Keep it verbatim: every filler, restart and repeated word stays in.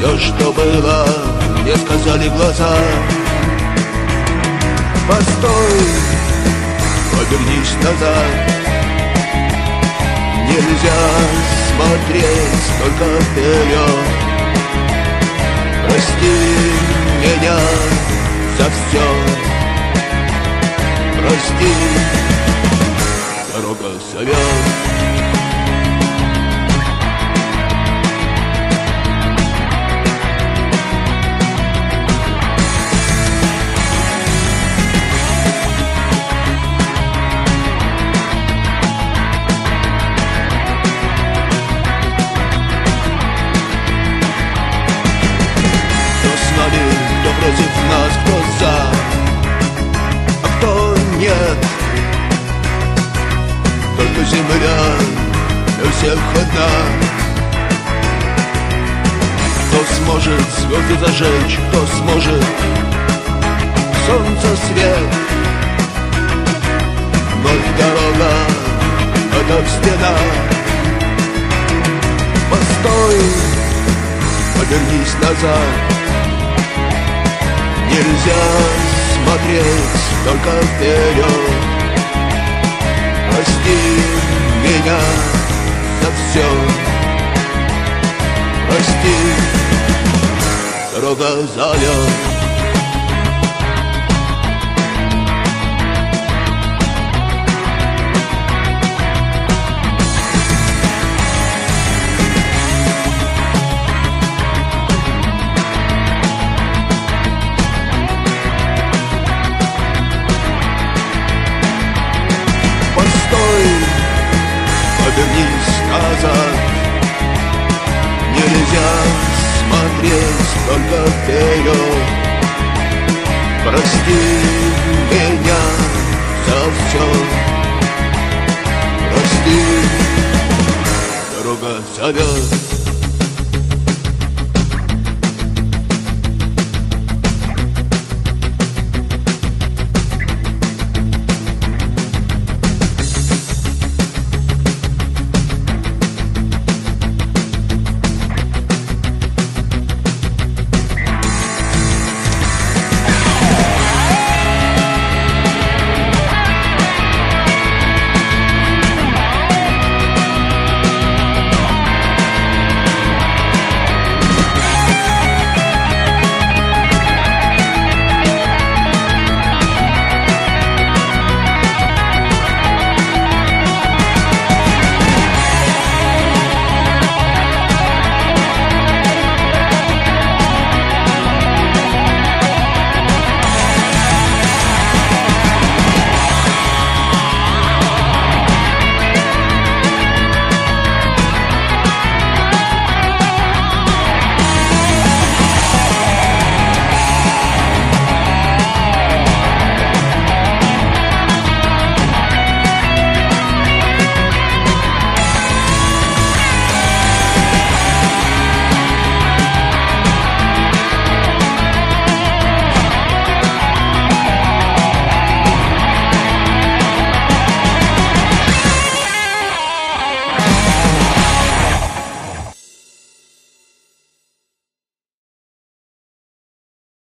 Все, что было, мне сказали глаза. Постой, повернись назад. Нельзя смотреть только вперед. Прости меня за все. Прости, дорога зовет. Кто против нас, кто за, а кто нет. Только земля для всех одна. Кто сможет звезды зажечь, кто сможет солнце свет. Вновь дорога, это стена. Постой, повернись назад. Нельзя смотреть только вперед. Прости меня за все. Прости, дорога зовет. Повернись назад. Нельзя смотреть только вперед. Прости меня за все. Прости, дорога зовет.